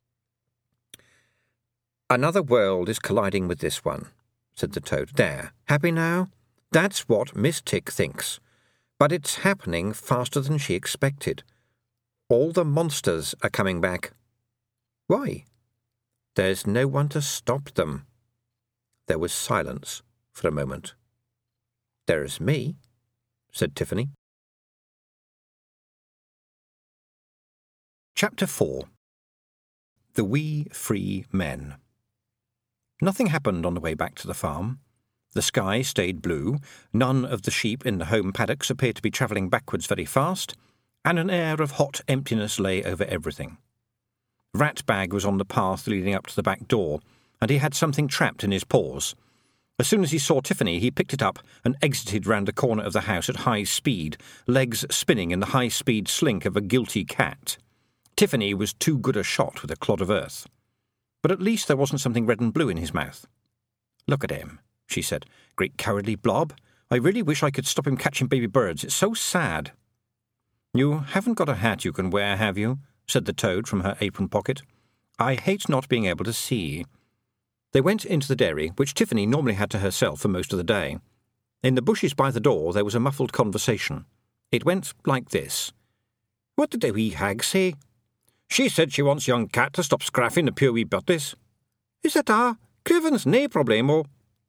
Speaker 2: Another world is colliding with this one, said the toad. There, happy now? That's what Miss Tick thinks. But it's happening faster than she expected. All the monsters are coming back. Why? There's no one to stop them. There was silence for a moment. There's me, said Tiffany. Chapter 4. The Wee Free Men. Nothing happened on the way back to the farm. The sky stayed blue, none of the sheep in the home paddocks appeared to be travelling backwards very fast, and an air of hot emptiness lay over everything. Ratbag was on the path leading up to the back door, and he had something trapped in his paws. As soon as he saw Tiffany, he picked it up and exited round the corner of the house at high speed, legs spinning in the high-speed slink of a guilty cat. Tiffany was too good a shot with a clod of earth. But at least there wasn't something red and blue in his mouth. Look at him, she said. Great cowardly blob. I really wish I could stop him catching baby birds. It's so sad. You haven't got a hat you can wear, have you? Said the toad from her apron pocket. I hate not being able to see. They went into the dairy, which Tiffany normally had to herself for most of the day. In the bushes by the door there was a muffled conversation. It went like this. What did the wee hag say? She said she wants young cat to stop scraffing the pure wee butties. Is that a? Crivens, nae problemo.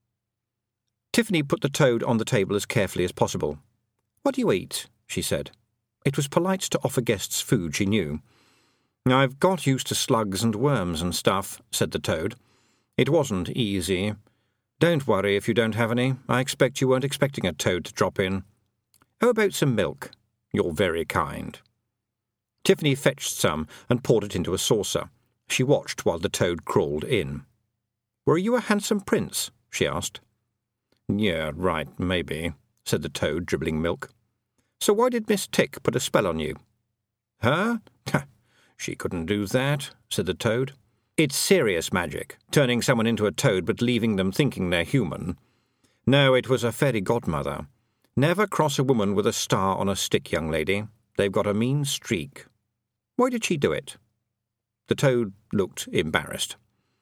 Speaker 2: Tiffany put the toad on the table as carefully as possible. What do you eat? She said. It was polite to offer guests food she knew. I've got used to slugs and worms and stuff, said the toad. It wasn't easy. Don't worry if you don't have any. I expect you weren't expecting a toad to drop in. How about some milk? You're very kind. Tiffany fetched some and poured it into a saucer. She watched while the toad crawled in. Were you a handsome prince? She asked. Yeah, right, maybe, said the toad, dribbling milk. So why did Miss Tick put a spell on you? Her? She couldn't do that, said the toad. It's serious magic, turning someone into a toad but leaving them thinking they're human. No, it was a fairy godmother. Never cross a woman with a star on a stick, young lady. They've got a mean streak. Why did she do it? The toad looked embarrassed.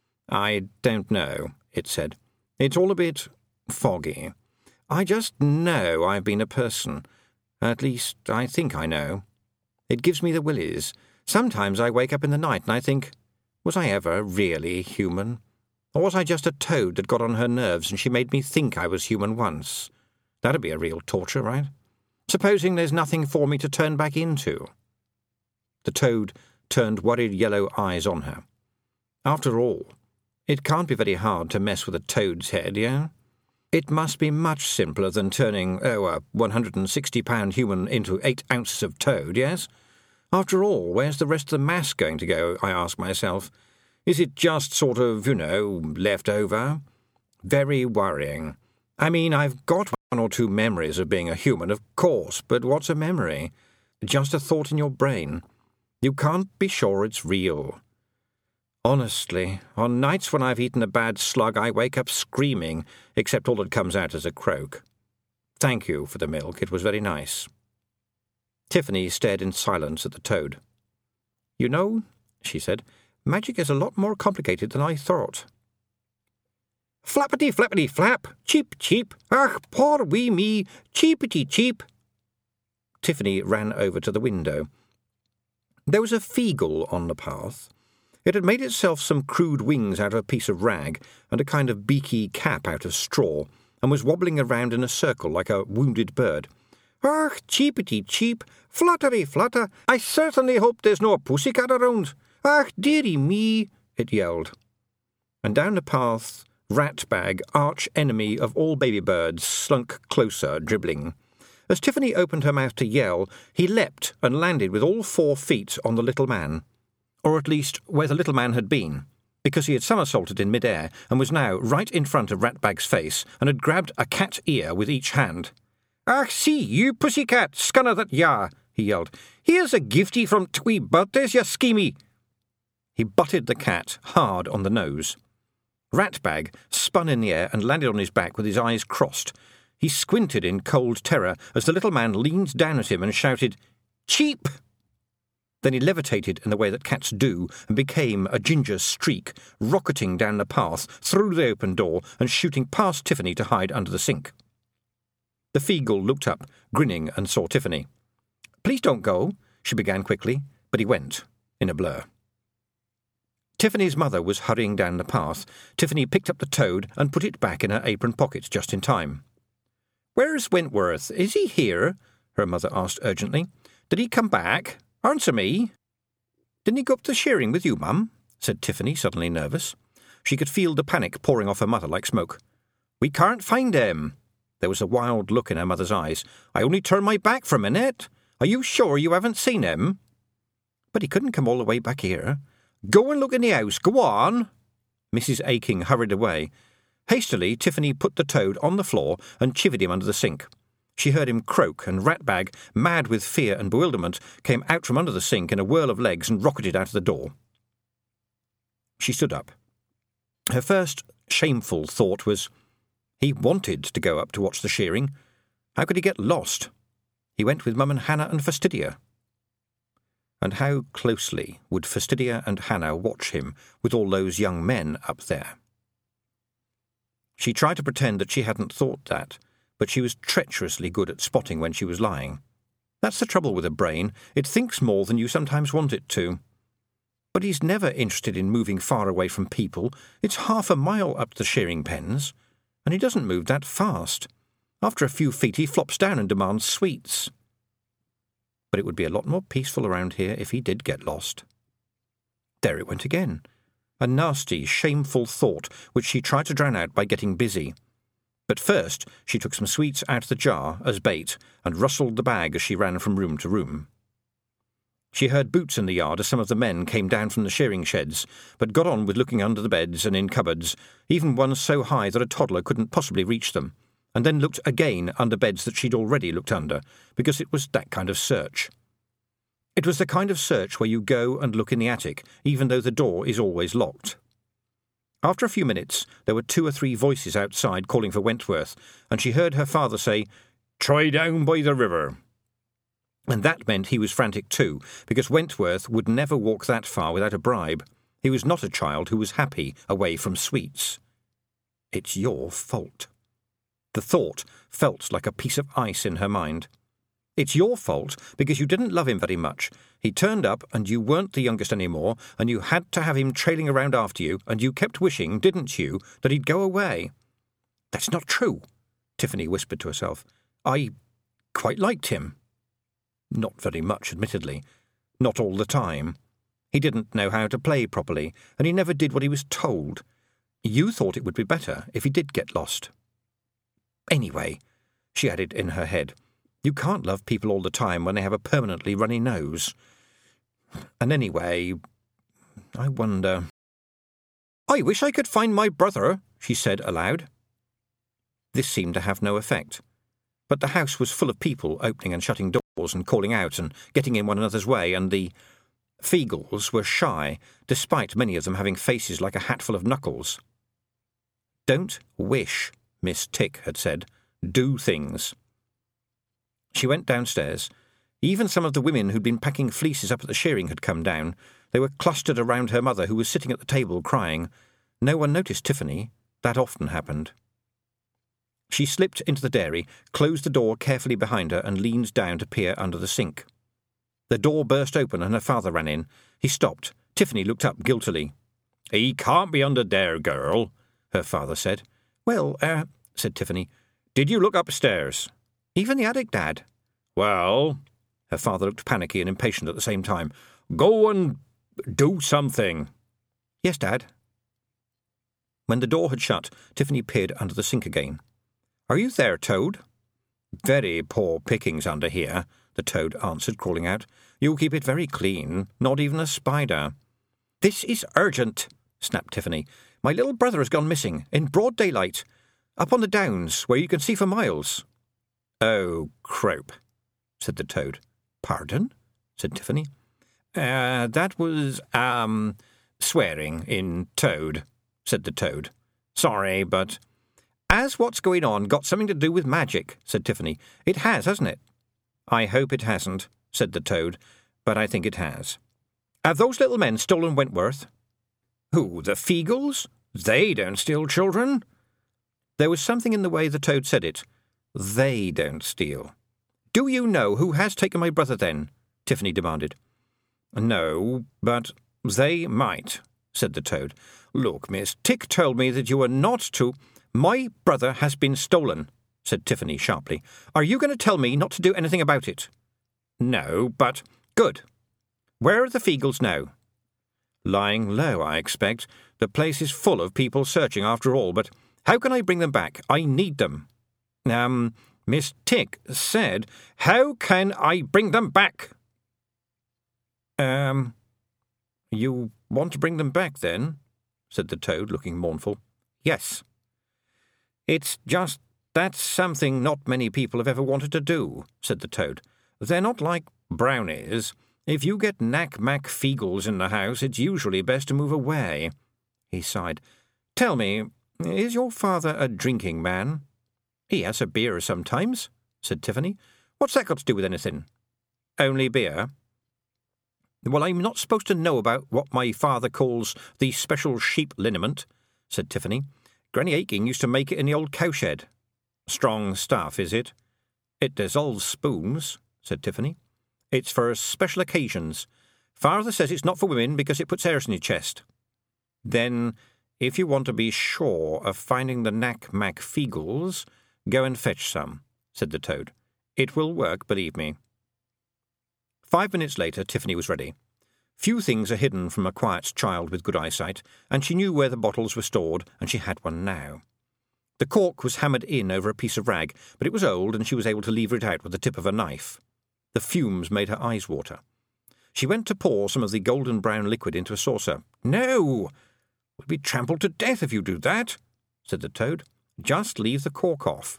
Speaker 2: I don't know, it said. It's all a bit foggy. I just know I've been a person. At least, I think I know. It gives me the willies. Sometimes I wake up in the night and I think, was I ever really human? Or was I just a toad that got on her nerves and she made me think I was human once? That'd be a real torture, right? Supposing there's nothing for me to turn back into. The toad turned worried yellow eyes on her. After all, it can't be very hard to mess with a toad's head, yeah? It must be much simpler than turning, a 160-pound human into 8 ounces of toad, yes? After all, where's the rest of the mass going to go, I ask myself. Is it just sort of, left over? Very worrying. I mean, I've got 1 or 2 memories of being a human, of course, but what's a memory? Just a thought in your brain. You can't be sure it's real. Honestly, on nights when I've eaten a bad slug, I wake up screaming, except all that comes out is a croak. Thank you for the milk, it was very nice. Tiffany stared in silence at the toad. You know, she said, magic is a lot more complicated than I thought. Flappity flappity flap, cheep cheep, ach, poor wee me, cheepity cheep. Tiffany ran over to the window. There was a feagle on the path. It had made itself some crude wings out of a piece of rag and a kind of beaky cap out of straw, and was wobbling around in a circle like a wounded bird. Ach, cheepity cheep, fluttery flutter, I certainly hope there's no pussycat around. Ach, dearie me, it yelled. And down the path, Ratbag, arch enemy of all baby birds, slunk closer, dribbling. As Tiffany opened her mouth to yell, he leapt and landed with all 4 feet on the little man. Or at least where the little man had been, because he had somersaulted in mid-air and was now right in front of Ratbag's face and had grabbed a cat ear with each hand. "Ach, see, you pussycat, scunner that ya!" he yelled. "Here's a giftie from twee birthdays, ya schemy!" He butted the cat hard on the nose. Ratbag spun in the air and landed on his back with his eyes crossed. He squinted in cold terror as the little man leaned down at him and shouted, "Cheap!" Then he levitated in the way that cats do and became a ginger streak, rocketing down the path, through the open door and shooting past Tiffany to hide under the sink. The Feagle looked up, grinning, and saw Tiffany. "Please don't go," she began quickly, but he went, in a blur. Tiffany's mother was hurrying down the path. Tiffany picked up the toad and put it back in her apron pocket just in time. "Where's Wentworth? Is he here?" her mother asked urgently. "Did he come back? Answer me." "Didn't he go up to the shearing with you, Mum?" said Tiffany, suddenly nervous. She could feel the panic pouring off her mother like smoke. "We can't find him." There was a wild look in her mother's eyes. "I only turned my back for a minute. Are you sure you haven't seen him?" "But he couldn't come all the way back here." "Go and look in the house. Go on." Mrs. Aking hurried away. Hastily, Tiffany put the toad on the floor and chivied him under the sink. She heard him croak, and Ratbag, mad with fear and bewilderment, came out from under the sink in a whirl of legs and rocketed out of the door. She stood up. Her first shameful thought was, he wanted to go up to watch the shearing. How could he get lost? He went with Mum and Hannah and Fastidia. And how closely would Fastidia and Hannah watch him with all those young men up there? She tried to pretend that she hadn't thought that, but she was treacherously good at spotting when she was lying. That's the trouble with a brain. It thinks more than you sometimes want it to. But he's never interested in moving far away from people. It's 1/2 mile up to the shearing pens, and he doesn't move that fast. After a few feet he flops down and demands sweets. But it would be a lot more peaceful around here if he did get lost. There it went again. A nasty, shameful thought which she tried to drown out by getting busy. But first she took some sweets out of the jar as bait and rustled the bag as she ran from room to room. She heard boots in the yard as some of the men came down from the shearing sheds, but got on with looking under the beds and in cupboards, even ones so high that a toddler couldn't possibly reach them, and then looked again under beds that she'd already looked under, because it was that kind of search. It was the kind of search where you go and look in the attic, even though the door is always locked. After a few minutes, there were 2 or 3 voices outside calling for Wentworth, and she heard her father say, "Try down by the river." And that meant he was frantic too, because Wentworth would never walk that far without a bribe. He was not a child who was happy away from sweets. It's your fault. The thought felt like a piece of ice in her mind. It's your fault because you didn't love him very much. He turned up and you weren't the youngest anymore, and you had to have him trailing around after you, and you kept wishing, didn't you, that he'd go away? "That's not true," Tiffany whispered to herself. "I quite liked him." Not very much, admittedly. Not all the time. He didn't know how to play properly, and he never did what he was told. You thought it would be better if he did get lost. Anyway, she added in her head, you can't love people all the time when they have a permanently runny nose. And anyway, I wonder... I wish I could find my brother, she said aloud. This seemed to have no effect, but the house was full of people opening and shutting doors and calling out and getting in one another's way, and the Feagles were shy, despite many of them having faces like a hatful of knuckles. Don't wish, Miss Tick had said. Do things. She went downstairs. Even some of the women who'd been packing fleeces up at the shearing had come down. They were clustered around her mother, who was sitting at the table crying. No one noticed Tiffany. That often happened. She slipped into the dairy, closed the door carefully behind her, and leaned down to peer under the sink. The door burst open and her father ran in. He stopped. Tiffany looked up guiltily. "He can't be under there, girl," her father said. "Well, said Tiffany. "Did you look upstairs?" "Even the attic, Dad." "Well," her father looked panicky and impatient at the same time, "go and do something." "Yes, Dad." When the door had shut, Tiffany peered under the sink again. "Are you there, Toad?" "Very poor pickings under here," the Toad answered, crawling out. "You keep it very clean, not even a spider." "This is urgent," snapped Tiffany. "My little brother has gone missing, in broad daylight, up on the downs, where you can see for miles." "Oh, croap," said the Toad. "Pardon?" said Tiffany. That was, swearing in Toad," said the Toad. "Sorry, but—" "Has what's going on got something to do with magic?" said Tiffany. "It has, hasn't it?" "I hope it hasn't," said the Toad, "but I think it has." "Have those little men stolen Wentworth?" "Who, the Feagles? They don't steal children." There was something in the way the Toad said it. They don't steal. "Do you know who has taken my brother, then?" Tiffany demanded. "No, but they might," said the Toad. "Look, Miss Tick told me that you were not to—" "My brother has been stolen," said Tiffany sharply. "Are you going to tell me not to do anything about it?" "No, but—" "Good. Where are the Feagles now?" "Lying low, I expect. The place is full of people searching after all, but how can I bring them back? I need them." Miss Tick said, "How can I bring them back?" You want to bring them back, then?" said the Toad, looking mournful. "Yes." "It's just that's something not many people have ever wanted to do," said the Toad. "They're not like brownies. If you get knack-mack Feagles in the house, it's usually best to move away." He sighed. "Tell me, is your father a drinking man?" "He has a beer sometimes," said Tiffany. "What's that got to do with anything?" "Only beer?" "Well, I'm not supposed to know about what my father calls the special sheep liniment," said Tiffany. "Granny Aiking used to make it in the old cowshed." "Strong stuff, is it?" "It dissolves spoons," said Tiffany. "It's for special occasions. Father says it's not for women because it puts airs in your chest." "Then, if you want to be sure of finding the knack-mack Feagles, go and fetch some," said the Toad. "It will work, believe me." 5 minutes later, Tiffany was ready. Few things are hidden from a quiet child with good eyesight, and she knew where the bottles were stored, and she had one now. The cork was hammered in over a piece of rag, but it was old, and she was able to lever it out with the tip of a knife. The fumes made her eyes water. She went to pour some of the golden-brown liquid into a saucer. "No! We'll be trampled to death if you do that," said the Toad. "Just leave the cork off."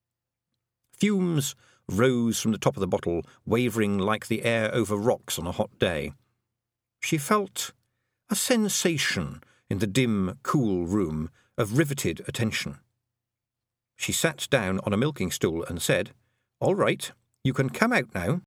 Speaker 2: Fumes rose from the top of the bottle, wavering like the air over rocks on a hot day. She felt a sensation in the dim, cool room of riveted attention. She sat down on a milking stool and said, "All right, you can come out now."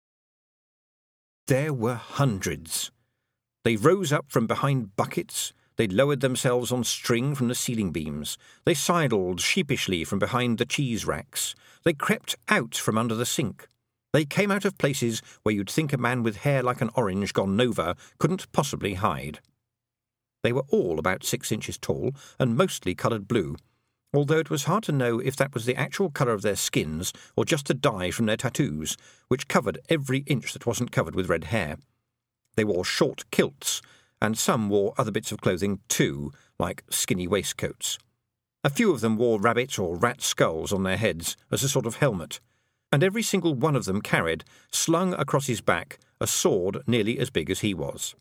Speaker 2: There were hundreds. They rose up from behind buckets. They lowered themselves on string from the ceiling beams. They sidled sheepishly from behind the cheese racks. They crept out from under the sink. They came out of places where you'd think a man with hair like an orange gone nova couldn't possibly hide. They were all about 6 inches tall and mostly coloured blue, although it was hard to know if that was the actual colour of their skins or just the dye from their tattoos, which covered every inch that wasn't covered with red hair. They wore short kilts, and some wore other bits of clothing too, like skinny waistcoats. A few of them wore rabbit or rat skulls on their heads as a sort of helmet, and every single one of them carried, slung across his back, a sword nearly as big as he was.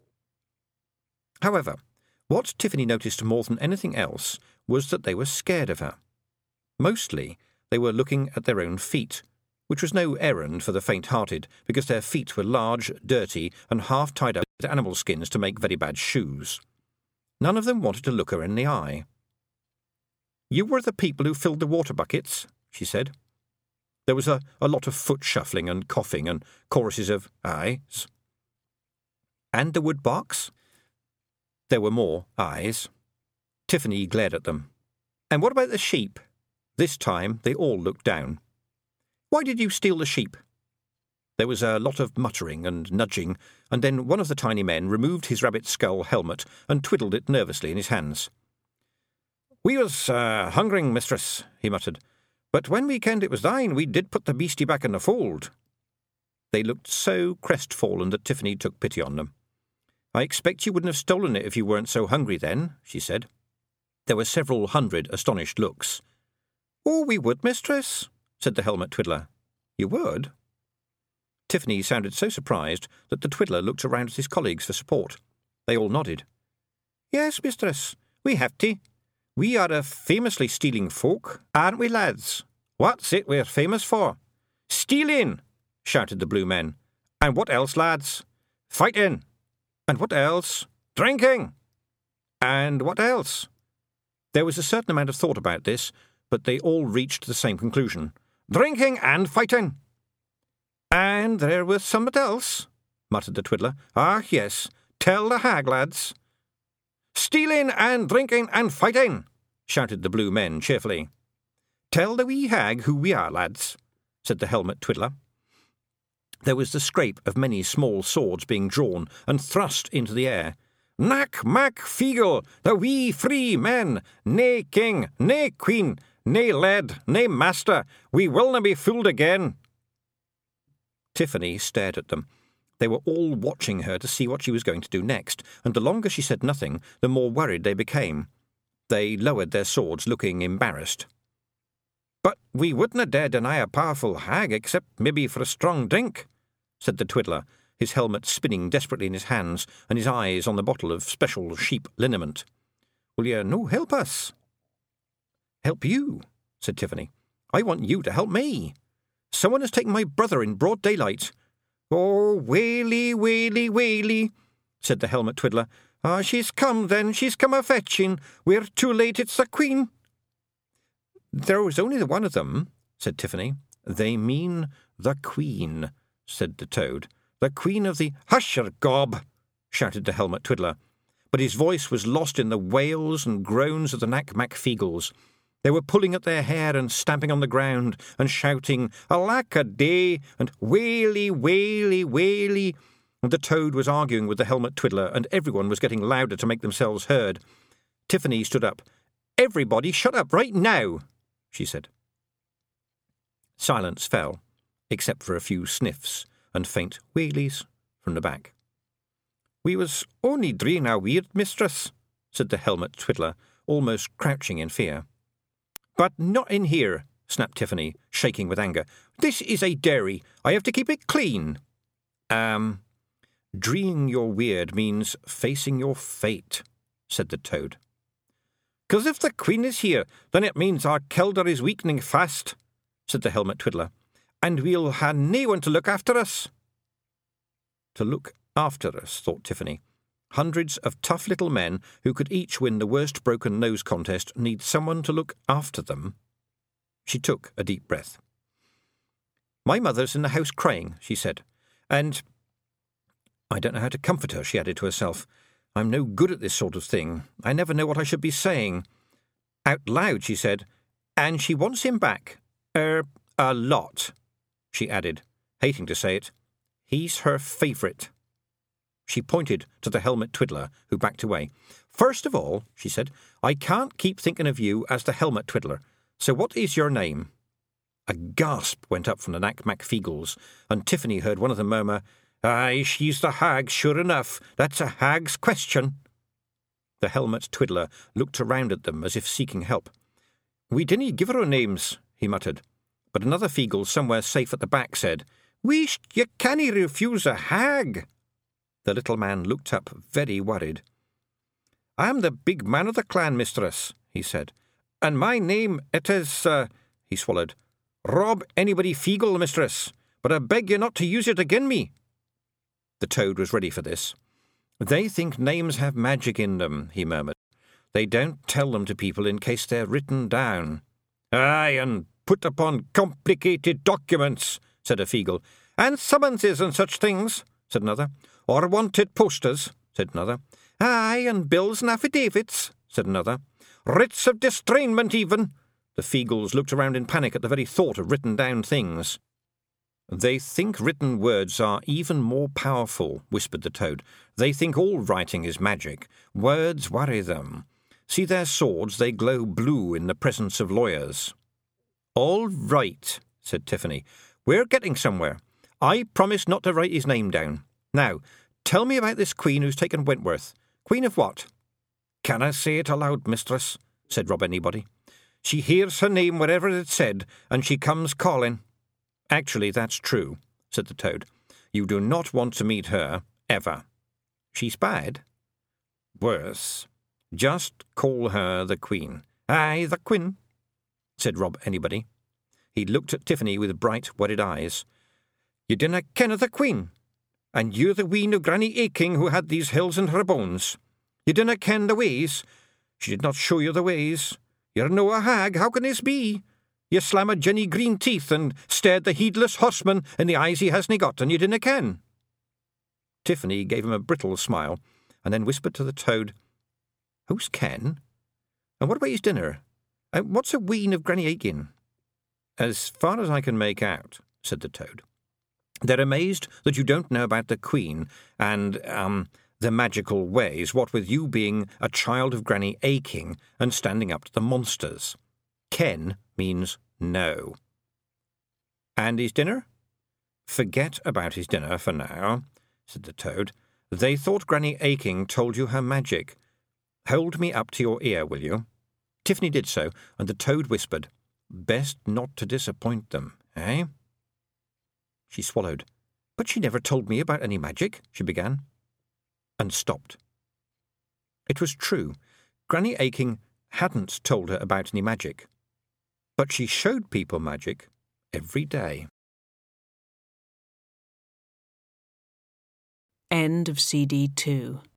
Speaker 2: However, what Tiffany noticed more than anything else was that they were scared of her. Mostly, they were looking at their own feet, which was no errand for the faint-hearted, because their feet were large, dirty, and half tied up with animal skins to make very bad shoes. None of them wanted to look her in the eye. "You were the people who filled the water buckets," she said. There was a lot of foot shuffling and coughing and choruses of "ayes." "And the wood box?" There were more ayes. Tiffany glared at them. "And what about the sheep?" This time they all looked down. "Why did you steal the sheep?" There was a lot of muttering and nudging, and then one of the tiny men removed his rabbit skull helmet and twiddled it nervously in his hands. "We was hungering, mistress," he muttered. "But when we kenned it was thine, we did put the beastie back in the fold." They looked so crestfallen that Tiffany took pity on them. "I expect you wouldn't have stolen it if you weren't so hungry then," she said. There were several hundred astonished looks. "Oh, we would, mistress," said the helmet twiddler. "You would?" Tiffany sounded so surprised that the twiddler looked around at his colleagues for support. They all nodded. "Yes, mistress, we have to. We are a famously stealing folk, aren't we, lads? What's it we're famous for?" "Stealing!" shouted the blue men. "And what else, lads?" "Fighting!" "And what else?" "Drinking!" "And what else?" There was a certain amount of thought about this, but they all reached the same conclusion. "Drinking and fighting!" "And there was somewhat else," muttered the twiddler. "Ah, yes, tell the hag, lads." "Stealing and drinking and fighting!" shouted the blue men cheerfully. "Tell the wee hag who we are, lads," said the helmet twiddler. There was the scrape of many small swords being drawn and thrust into the air. "Nac Mac Feegle, the wee free men, nae king, nae queen, nae lad, nae master, we willna be fooled again." Tiffany stared at them. They were all watching her to see what she was going to do next, and the longer she said nothing, the more worried they became. They lowered their swords, looking embarrassed. "But we wouldna dare deny a powerful hag, except maybe for a strong drink," said the twiddler, his helmet spinning desperately in his hands and his eyes on the bottle of special sheep liniment. "Will you no help us?" "Help you?" said Tiffany. "I want you to help me. Someone has taken my brother in broad daylight." "Oh, waily, waily, waily," said the helmet twiddler. "Ah, she's come then, she's come a-fetching. We're too late, it's the Queen." "There was only the one of them," said Tiffany. "They mean the Queen," said the toad. "The Queen of the—" "Hush your gob!" shouted the helmet twiddler. But his voice was lost in the wails and groans of the Nac Mac Feegles. They were pulling at their hair and stamping on the ground and shouting, "Alack a day!" and "Waily, waily, waily!" And the toad was arguing with the helmet twiddler, and everyone was getting louder to make themselves heard. Tiffany stood up. "Everybody shut up right now," she said. Silence fell, except for a few sniffs and faint wheelies from the back. "We was only dreeing our weird, mistress," said the helmet twiddler, almost crouching in fear. "But not in here," snapped Tiffany, shaking with anger. "This is a dairy. I have to keep it clean." Dreeing your weird means facing your fate," said the toad. "'Cause if the Queen is here, then it means our kelder is weakening fast," said the helmet twiddler. "And we'll ha' nae one to look after us." To look after us, thought Tiffany. Hundreds of tough little men who could each win the worst broken nose contest need someone to look after them. She took a deep breath. "My mother's in the house crying," she said, "and I don't know how to comfort her," she added to herself. "I'm no good at this sort of thing. I never know what I should be saying." Out loud, she said, "And she wants him back. A lot," she added, hating to say it. "He's her favourite." She pointed to the helmet twiddler, who backed away. "First of all," she said, "I can't keep thinking of you as the helmet twiddler. So what is your name?" A gasp went up from the Nac Mac Feegles, and Tiffany heard one of them murmur, Aye, she's the hag, sure enough. That's a hag's question. The helmet twiddler looked around at them as if seeking help. We didn't give her our names, he muttered. But another Feegle somewhere safe at the back said, Wheesht, ye canny refuse a hag. The little man looked up, very worried. I'm the big man of the clan, mistress, he said. And my name, it is, he swallowed, Rob Anybody Feegle, mistress. But I beg you not to use it again me. The toad was ready for this. They think names have magic in them, he murmured. They don't tell them to people in case they're written down. Aye, and put upon complicated documents, said a Feegle. And summonses and such things, said another. Or wanted posters, said another. Aye, and bills and affidavits, said another. Writs of distrainment even. The Feegles looked around in panic at the very thought of written down things. They think written words are even more powerful, whispered the toad. They think all writing is magic. Words worry them. See their swords, they glow blue in the presence of lawyers. All right, said Tiffany. We're getting somewhere. I promise not to write his name down. Now, tell me about this queen who's taken Wentworth. Queen of what? Can I say it aloud, mistress? Said Rob Anybody. She hears her name wherever it's said, and she comes calling. Actually, that's true, said the toad. You do not want to meet her, ever. She's bad? Worse. Just call her the Queen. Aye, the Queen, said Rob Anybody. He looked at Tiffany with bright, worried eyes. You dinna ken of the Queen, and you're the ween of Granny Aching who had these hills in her bones. You dinna ken the ways. She did not show you the ways. You're no a hag, how can this be? You slam a Jenny green teeth and stared the heedless horseman in the eyes he hasna got, and you dinna ken. Tiffany gave him a brittle smile, and then whispered to the toad, Who's Ken? And what about his dinner? And what's a ween of Granny Aiken? As far as I can make out, said the toad, they're amazed that you don't know about the Queen and, the magical ways, what with you being a child of Granny Aching and standing up to the monsters. Ken means no. And his dinner? Forget about his dinner for now, said the toad. They thought Granny Aching told you her magic. Hold me up to your ear, will you? Tiffany did so, and the toad whispered, Best not to disappoint them, eh? She swallowed. But she never told me about any magic, she began, and stopped. It was true. Granny Aching hadn't told her about any magic, but she showed people magic every day.
Speaker 1: End of CD 2.